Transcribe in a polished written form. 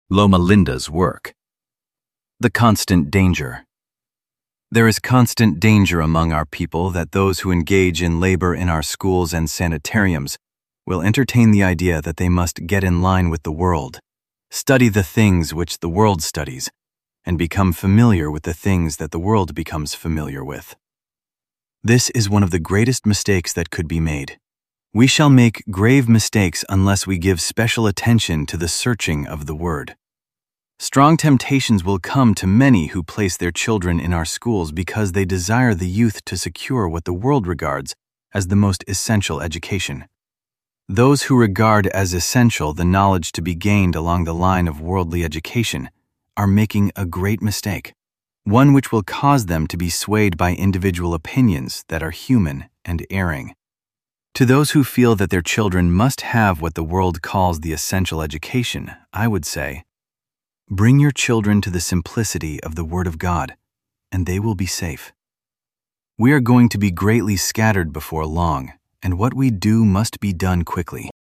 Loma Linda's work. The constant danger. There is constant danger among our people that those who engage in labor in our schools and sanitariums will entertain the idea that they must get in line with the world, study the things which the world studies, and become familiar with the things that the world becomes familiar with. This is one of the greatest mistakes that could be made. We shall make grave mistakes unless we give special attention to the searching of the Word. Strong temptations will come to many who place their children in our schools because they desire the youth to secure what the world regards as the most essential education. Those who regard as essential the knowledge to be gained along the line of worldly education are making a great mistake, one which will cause them to be swayed by individual opinions that are human and erring. To those who feel that their children must have what the world calls the essential education, I would say, bring your children to the simplicity of the Word of God, and they will be safe. We are going to be greatly scattered before long, and what we do must be done quickly.